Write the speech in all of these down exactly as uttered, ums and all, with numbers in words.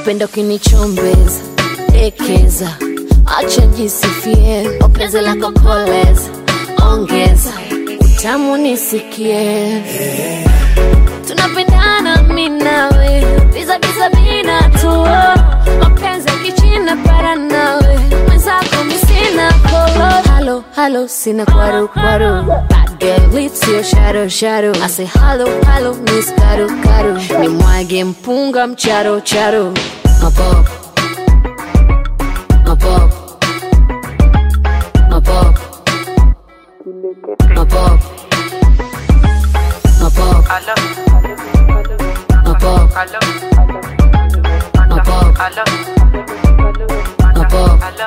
napenda ukinichombeza, ekeza, acha njisifie, opeze lako koleza, ongeza, utamu nisikie. Tunapendana mimi nawe, biza biza bina tu, mapenzi kichina para nawe, mwenzako mimi sina polo. Halo, halo, sina kwaru kwaru, bad girl, it's your shadow, shadow. I say hello, hello, miss karu karu, ni mwage mpunga mcharo charo. Mapop, mapop, mapop, mapop, mapop, mapop, mapop, mapop.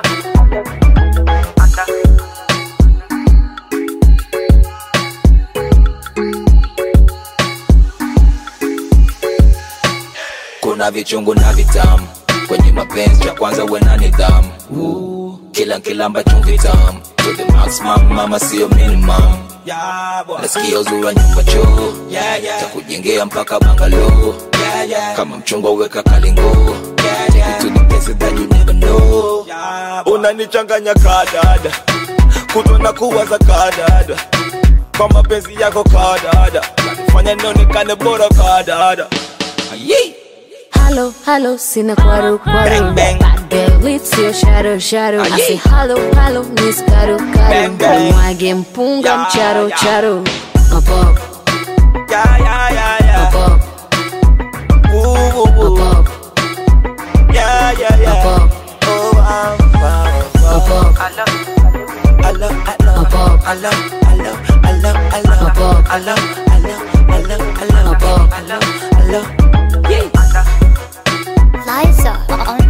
Kuna vichungu na vitamu kwenye mapenzi, cha kwanza uwe na nidhamu. uh, Kila nkilamba chumvi tamu, to the max mama, mama sio minimum. Nasikia uzuri wa nyumba choo, takujengea mpaka bangalo. Kama mchungwa weka kalingo, take it to the places that you never know. Unanichanganya kadada, kutwa na kuwaza kadada, kwa mapenzi yako kadada, fanya nionekane bora kadada. Hello, hello, sina kwaru kwaru, bad girl, it's your shadow, shadow. I say hello, hello, miss karu karu, ni mwage mpunga mcharo charo. Mapop, yeah, yeah, yeah, yeah. Mapop, ooh, ooh, ooh. mapop, yeah, yeah, yeah. Mapop, oh, wow, wow, wow. mapop, I love, I love, I love, mapop, I love, I love, I love, I love, mapop, I love, I love, I love, I love, mapop, I love, I love, yeah. Liza on